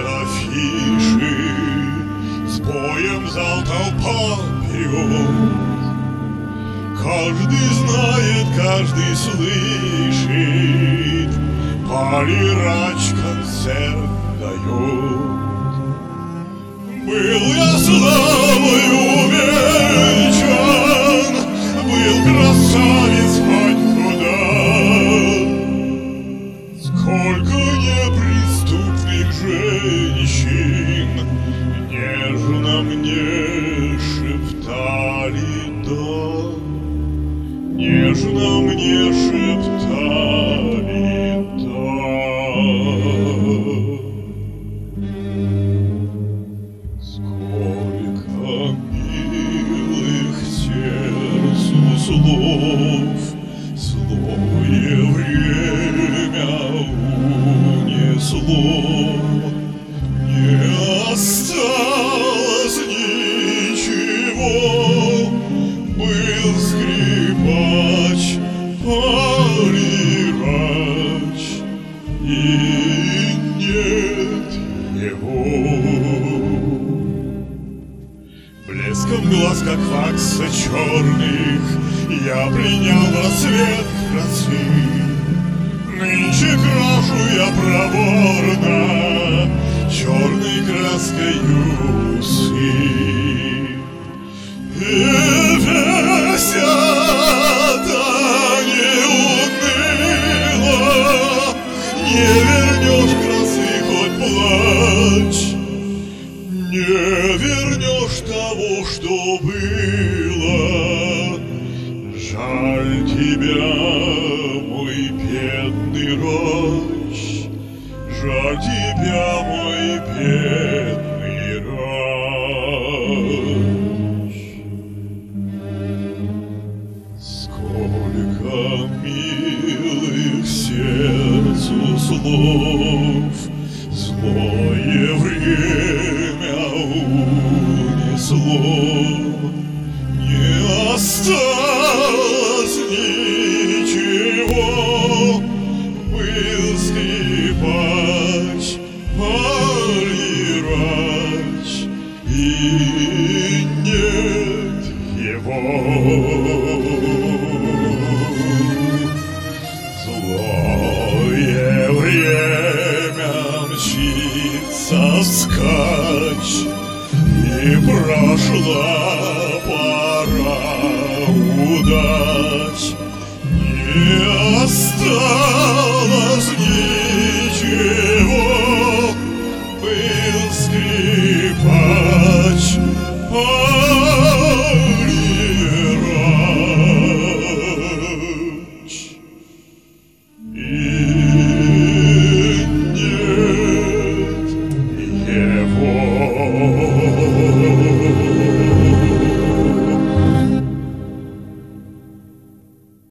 афиши, с боем зал толпа берет. Каждый знает, каждый слышит, Полирач концерт дает. Был я славой увенчан, был красавец хоть куда. Сколько неприступных женщин нежно мне шептали «да». Нежно мне шептали «да». Сколько милых сердцу слов злое время унесло. Не осталось ничего, был скрипач, полирач, и нет его. Блеском глаз, как вакса черных, я принял рассвет красы. Нынче крашу я проворно черной краской усы. И весята не уныла, не вернешь красы хоть плачь, не вернешь того, что было. Жаль тебя, мой бедный Рач, жаль тебя, мой бедный Рач. Сколько милых сердцу слов злое время унесло. Не осталось ничего, был скрипач, полирач, и нет его. Злое время мчится вскачь, и прошла пора удач. Не осталось ничего, был скрипач,